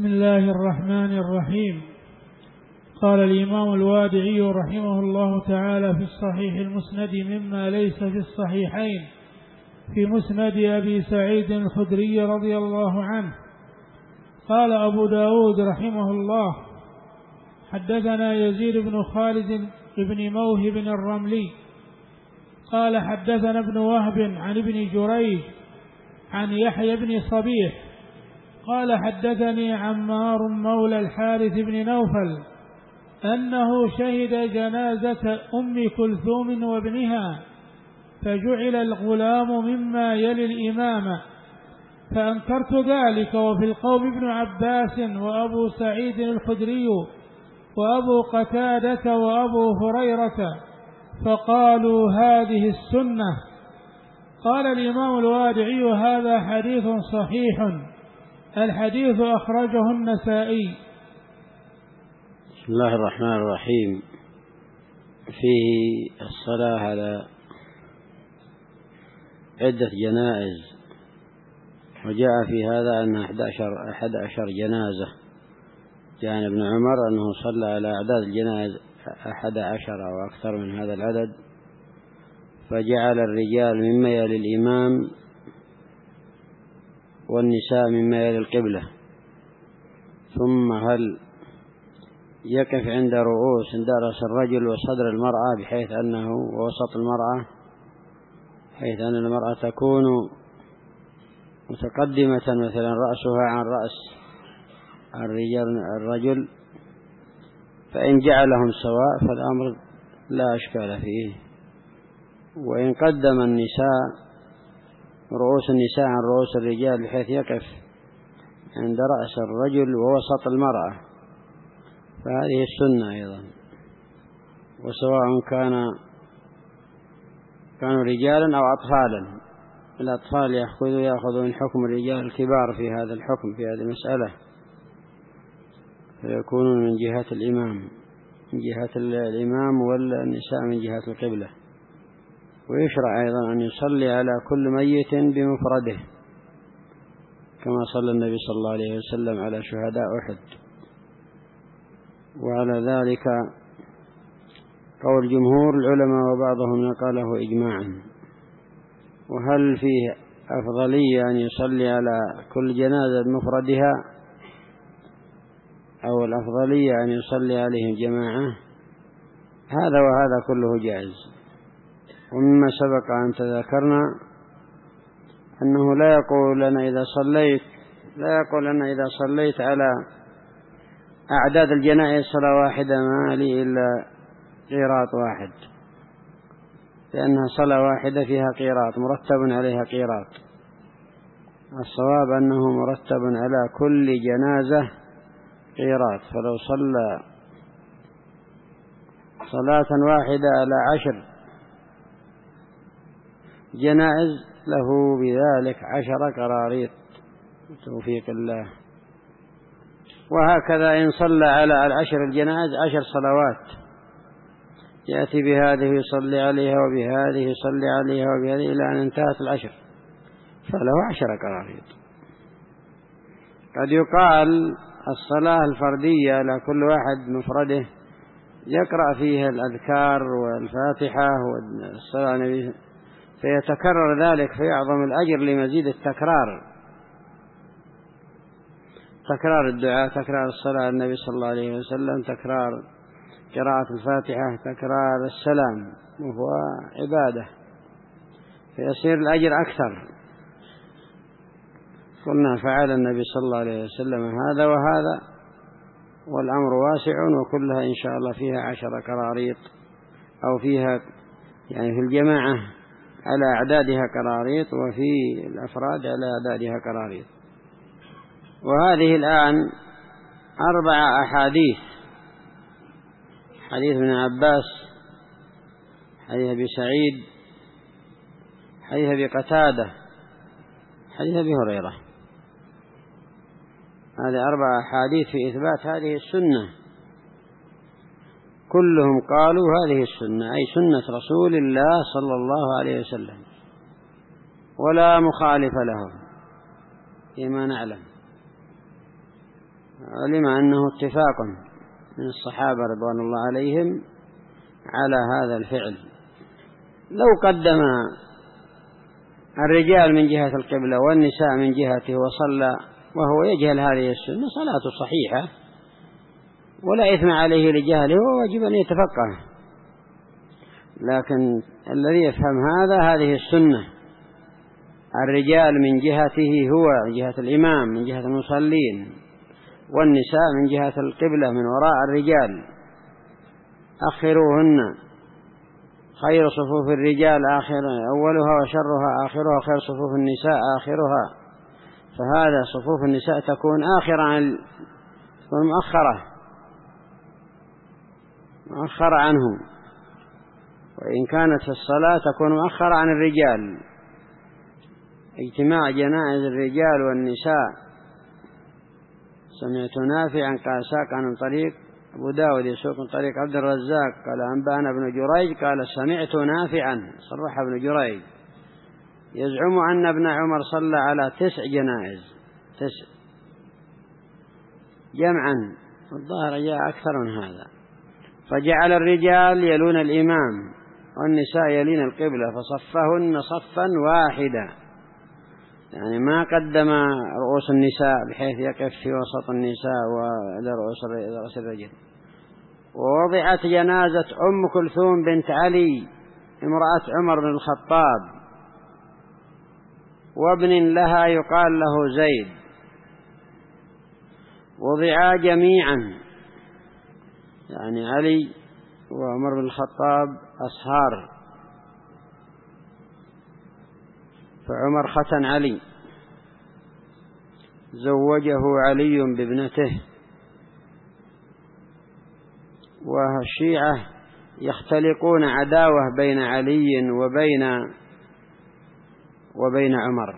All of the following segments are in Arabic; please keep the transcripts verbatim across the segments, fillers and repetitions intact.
بسم الله الرحمن الرحيم. قال الإمام الوادعي رحمه الله تعالى في الصحيح المسند مما ليس في الصحيحين في مسند أبي سعيد الخدري رضي الله عنه. قال أبو داود رحمه الله: حدثنا يزيد بن خالد بن موهب الرملي قال حدثنا ابن وهب عن ابن جريج عن يحيى بن صبيح قال حدثني عمار مولى الحارث بن نوفل أنه شهد جنازة أم كلثوم وابنها، فجعل الغلام مما يلي الإمام، فأنكرت ذلك، وفي القوم ابن عباس وأبو سعيد الخدري وأبو قتادة وأبو هريرة، فقالوا هذه السنة. قال الإمام الوادعي: هذا حديث صحيح. الحديث أخرجه النسائي. بسم الله الرحمن الرحيم. فيه الصلاة على عدة جنائز، وجاء في هذا أن أحد عشر جنازة. جاء عن ابن عمر أنه صلى على أعداد الجنائز أحد عشر أو أكثر من هذا العدد، فجعل الرجال مما يلي الإمام والنساء مما يلي القبلة. ثم هل يقف عند رؤوس عند رأس الرجل وصدر المرأة، بحيث أنه وسط المرأة، حيث أن المرأة تكون متقدمة مثلا رأسها عن رأس الرجل الرجل فإن جعلهم سواء فالأمر لا أشكال فيه. وإن قدم النساء رؤوس النساء عن رؤوس الرجال بحيث يقف عند رأس الرجل ووسط المرأة، فهذه السنة أيضا. وسواء كان كانوا رجالا أو أطفالا، الأطفال يأخذوا يأخذوا من حكم الرجال الكبار في هذا الحكم في هذه المسألة، فيكونون من جهة الإمام من جهة الإمام والنساء من جهة القبلة. ويشرع أيضا أن يصلي على كل ميت بمفرده، كما صلى النبي صلى الله عليه وسلم على شهداء أحد. وعلى ذلك قول جمهور العلماء وبعضهم نقله إجماعا. وهل فيه أفضلية أن يصلي على كل جنازة بمفردها، أو الأفضلية أن يصلي عليهم جماعة؟ هذا وهذا كله جائز. ومما سبق أن تذكرنا أنه لا يقول لنا إذا صليت لا يقول لنا إذا صليت على أعداد الجنائز صلاة واحدة ما لي إلا قيراط واحد، لأنها صلاة واحدة فيها قيراط مرتب عليها قيراط. الصواب أنه مرتب على كل جنازة قيراط، فلو صلى صلاة واحدة على عشر جنائز له بذلك عشر قراريط بتوفيق الله. وهكذا إن صلى على العشر الجنائز عشر صلوات، يأتي بهذه يصلي عليها وبهذه يصلي عليها وبهذه إلى أن انتهت العشر، فله عشر قراريط. قد يقال الصلاة الفردية على كل واحد مفرده يقرأ فيها الأذكار والفاتحة والصلاة على النبي، فيتكرر ذلك فيعظم الأجر لمزيد التكرار، تكرار الدعاء، تكرار الصلاة على النبي صلى الله عليه وسلم، تكرار قراءة الفاتحة، تكرار السلام، وهو عبادة، فيصير الأجر أكثر. قلنا فعل النبي صلى الله عليه وسلم هذا وهذا، والأمر واسع، وكلها إن شاء الله فيها عشر قراريط، أو فيها يعني في الجماعة على أعدادها قراريط، وفي الأفراد على أعدادها قراريط. وهذه الآن أربع أحاديث: حديث ابن عباس، حديث أبي سعيد، حديث أبي قتادة، حديث أبي هريرة. هذه أربع أحاديث في إثبات هذه السنة، كلهم قالوا هذه السنة، أي سنة رسول الله صلى الله عليه وسلم، ولا مخالف له فيما نعلم. علم أنه اتفاق من الصحابة رضوان الله عليهم على هذا الفعل. لو قدم الرجال من جهة القبلة والنساء من جهته وصلى وهو يجهل هذه السنة صلاته صحيحة ولا إثم عليه لجهله وواجب أن يتفقه، لكن الذي يفهم هذا هذه السنة، الرجال من جهته هو من جهة الإمام من جهة المصلين، والنساء من جهة القبلة من وراء الرجال، أخروهن، خير صفوف الرجال آخر أولها وشرها آخرها، خير صفوف النساء آخرها، فهذا صفوف النساء تكون آخرة عن تكون مؤخرة مؤخرة عنهم، وإن كانت في الصلاة تكون مؤخرة عن الرجال. اجتماع جنائز الرجال والنساء. سمعت نافعا قال ساق عن طريق أبو داود يسوق من طريق عبد الرزاق قال أنبأنا ابن جريج قال سمعت نافعا صرح ابن جريج يزعم أن ابن عمر صلى على تسع جنائز تسع جمعا، والظاهر جاء أكثر من هذا، فجعل الرجال يلون الإمام والنساء يلين القبلة فصفهن صفا واحدا، يعني ما قدم رؤوس النساء بحيث يقف في وسط النساء ورؤوس الرجل. ووضعت جنازة أم كلثوم بنت علي امرأة عمر بن الخطاب وابن لها يقال له زيد، وضعا جميعا، يعني علي وعمر بن الخطاب أصهار، فعمر ختن علي زوجه علي بابنته. والشيعة يختلقون عداوة بين علي وبين وبين عمر.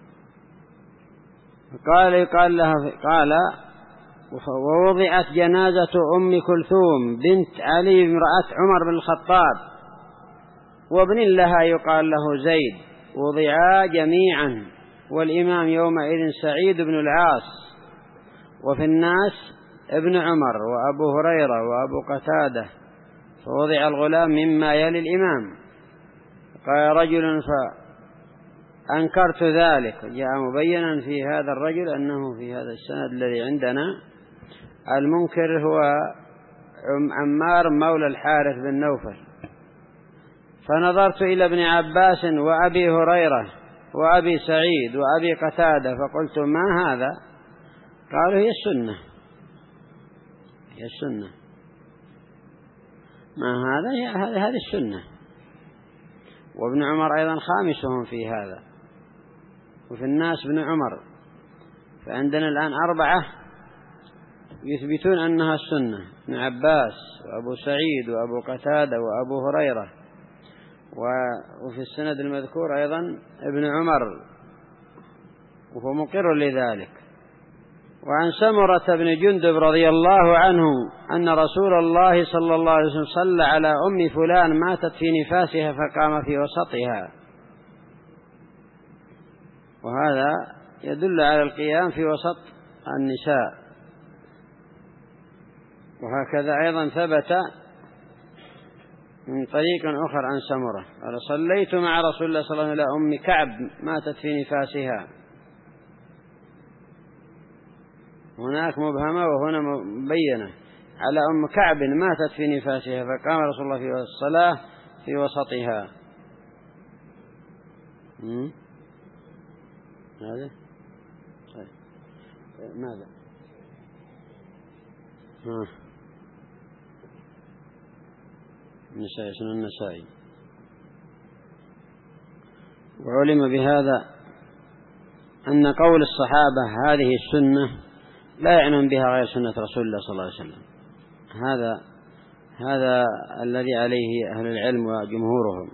قال قال لها قال ووضعت جنازة أم كلثوم بنت علي امرأة عمر بن الخطاب وابن لها يقال له زيد، وضعا جميعا، والإمام يومئذ سعيد بن العاص، وفي الناس ابن عمر وأبو هريرة وأبو قتادة، فوضع الغلام مما يلي الإمام. قال رجل فأنكرت ذلك، جاء مبينا في هذا الرجل أنه في هذا السند الذي عندنا المنكر هو عمار مولى الحارث بن نوفل. فنظرت إلى ابن عباس وأبي هريرة وأبي سعيد وأبي قتادة فقلت ما هذا؟ قالوا هي السنة هي السنة ما هذا هي هذه السنة. وابن عمر أيضا خامسهم في هذا، وفي الناس ابن عمر، فعندنا الآن أربعة يثبتون أنها السنة: ابن عباس وأبو سعيد وأبو قتادة وأبو هريرة، وفي السند المذكور أيضا ابن عمر وهو مقر لذلك. وعن سمرة بن جندب رضي الله عنه أن رسول الله صلى الله عليه وسلم صلى على أم فلان ماتت في نفاسها فقام في وسطها، وهذا يدل على القيام في وسط النساء. وهكذا أيضا ثبت من طريق آخر عن سمرة قال صليت مع رسول الله صلى الله عليه وسلم على أم كعب ماتت في نفاسها، هناك مبهمة وهنا مبينة، على أم كعب ماتت في نفاسها فقام رسول الله في الصلاة في وسطها. هذا طيب. ماذا ها النسائي سنن النسائي. وعلم بهذا أن قول الصحابة هذه السنة لا يعنون بها غير سنة رسول الله صلى الله عليه وسلم، هذا هذا الذي عليه أهل العلم وجمهورهم،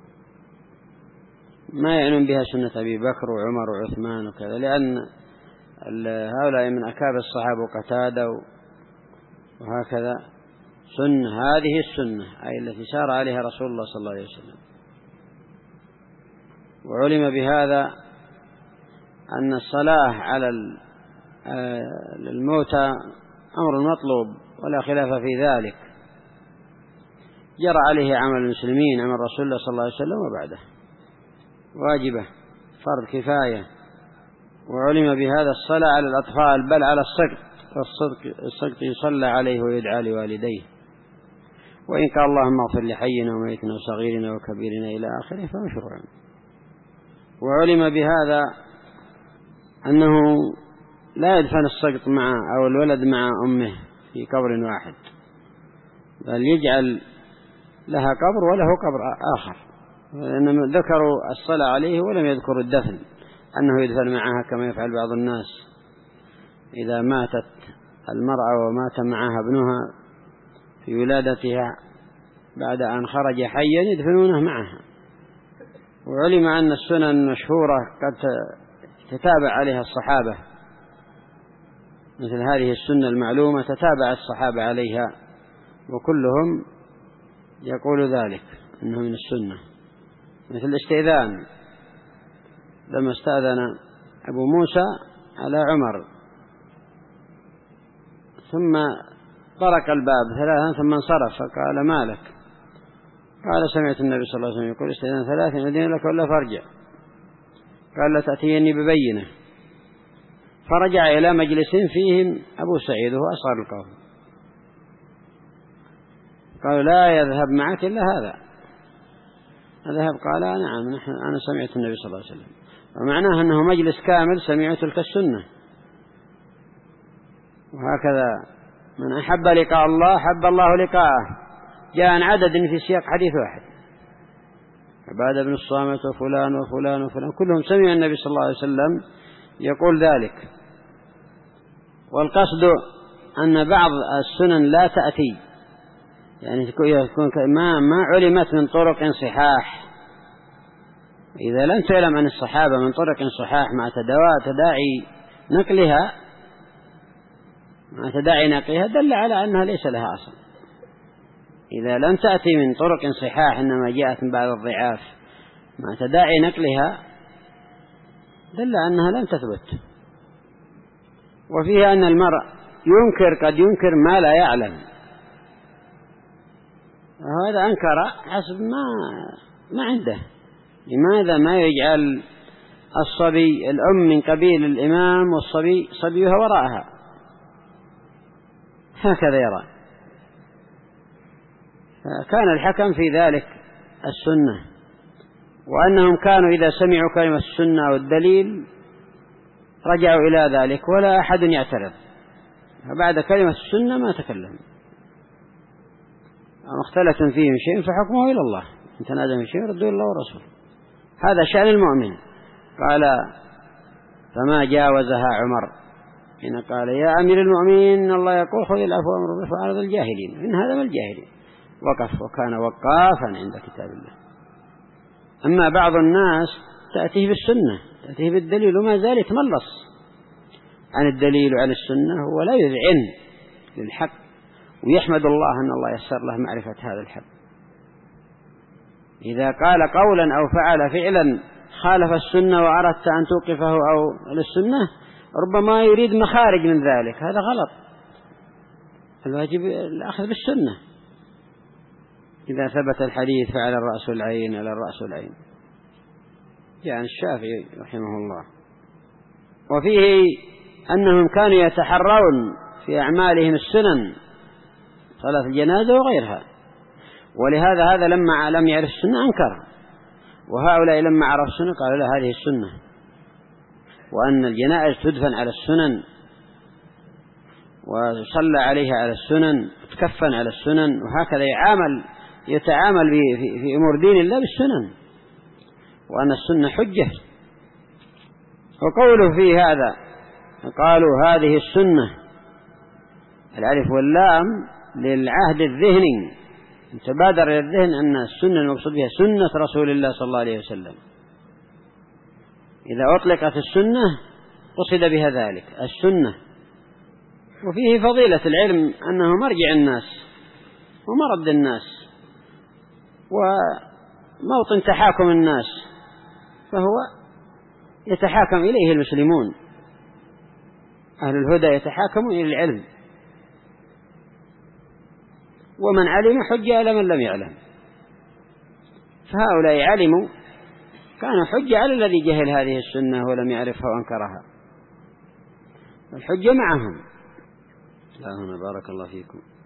ما يعنون بها سنة أبي بكر وعمر وعثمان وكذا، لأن هؤلاء من أكابر الصحابة وقتادة وهكذا. سنة هذه السنة أي التي سار عليها رسول الله صلى الله عليه وسلم. وعلم بهذا أن الصلاة على الموتى أمر مطلوب ولا خلاف في ذلك، جرى عليه عمل المسلمين عمل رسول الله صلى الله عليه وسلم وبعده، واجبة فرض كفاية، وعلم بهذا الصلاة على الأطفال بل على السقط، الصدق السقط يصلى عليه ويدعى لوالديه، وإن قال اللهم اغفر لحينا وميتنا وصغيرنا وكبيرنا إلى آخره فمشروع. وعلم بهذا أنه لا يدفن السقط مع أو الولد مع أمه في قبر واحد، بل يجعل لها قبر وله قبر آخر، لأنهم ذكروا الصلاة عليه ولم يذكروا الدفن، أنه يدفن معها كما يفعل بعض الناس إذا ماتت المرأة ومات معها ابنها في ولادتها بعد أن خرج حيا يدفنونه معها. وعلم أن السنن المشهورة قد تتابع عليها الصحابة، مثل هذه السنة المعلومة تتابع الصحابة عليها، وكلهم يقول ذلك أنه من السنة، مثل الاستئذان لما استأذن أبو موسى على عمر ثم طرق الباب ثلاثا ثم انصرف فقال ما لك؟ قال سمعت النبي صلى الله عليه وسلم يقول استئذان ثلاثا أذن لك ولا فرجع؟ قال لا تأتيني ببينة، فرجع إلى مجلس فيهم أبو سعيد وهو أصغر القوم، قالوا لا يذهب معك إلا هذا، ذهب قال نعم نحن أنا سمعت النبي صلى الله عليه وسلم، ومعناه أنه مجلس كامل سمعوا تلك السنة. وهكذا من أحب لقاء الله حب الله لقاءه، جاء عن عدد في سياق حديث واحد، عبادة بن الصامت وفلان وفلان وفلان كلهم سمعوا النبي صلى الله عليه وسلم يقول ذلك. والقصد أن بعض السنن لا تأتي، يعني تكون ما ما علمت من طرق صحاح، إذا لم تعلم عن الصحابة من طرق صحاح مع تداعي نقلها مع تداعي نقلها دل على أنها ليس لها أصل. إذا لم تأتي من طرق صحاح إنما جاءت من بعض الضعاف مع تداعي نقلها دل أنها لم تثبت. وفيها أن المرء ينكر قد ينكر ما لا يعلم، وهذا أنكر حسب ما ما عنده. لماذا ما يجعل الصبي الأم من قبيل الإمام والصبي صبيها وراءها؟ هكذا يرى. كان الحكم في ذلك السنة، وأنهم كانوا إذا سمعوا كلمة السنة والدليل رجعوا إلى ذلك ولا أحد يعترض، فبعد كلمة السنة ما تكلم. مختلف فيهم شيء فحكمه إلى الله، إن تنازع في شيء ردوا إلى الله ورسوله، هذا شأن المؤمن. قال فما جاوزها عمر حين قال يا أمير المؤمنين إن الله يقول خذ العفو وأمر بالعرف وأعرض عن الجاهلين، إن هذا من الجاهلين، وقف وكان وقافا عند كتاب الله. أما بعض الناس تأتيه بالسنة تأتيه بالدليل وما زال يتملص عن الدليل وعن السنة ولا يذعن للحق، ويحمد الله أن الله يسر له معرفة هذا الحق. إذا قال قولا أو فعل فعلا خالف السنة وأردت أن توقفه أو للسنة ربما يريد مخارج من ذلك، هذا غلط. الواجب الأخذ بالسنة، إذا ثبت الحديث فعلى الرأس والعين على الرأس والعين، يعني الشافعي رحمه الله. وفيه أنهم كانوا يتحرون في أعمالهم السنن صلاة الجنازة وغيرها، ولهذا هذا لما لم يعرف السنة أنكر، وهؤلاء لما عرفوا السنة قالوا لا هذه السنة، وأن الجنائز تدفن على السنن وصلى عليها على السنن وتكفن على السنن، وهكذا يعامل يتعامل في, في, في أمور دين الله بالسنن، وأن السنة حجة. وقوله في هذا قالوا هذه السنة، الألف واللام للعهد الذهني، تبادر إلى الذهن أن السنة المقصود بها سنة رسول الله صلى الله عليه وسلم. إذا أطلقت السنة قصد بها ذلك السنة. وفيه فضيلة العلم أنه مرجع الناس ومرد الناس وموطن تحاكم الناس، فهو يتحاكم إليه المسلمون، أهل الهدى يتحاكمون إلى العلم، ومن علم حج على من لم يعلم، فهؤلاء علموا كان حج على الذي جهل هذه السنة ولم يعرفها وأنكرها، الحج معهم. لا هنا بارك الله فيكم.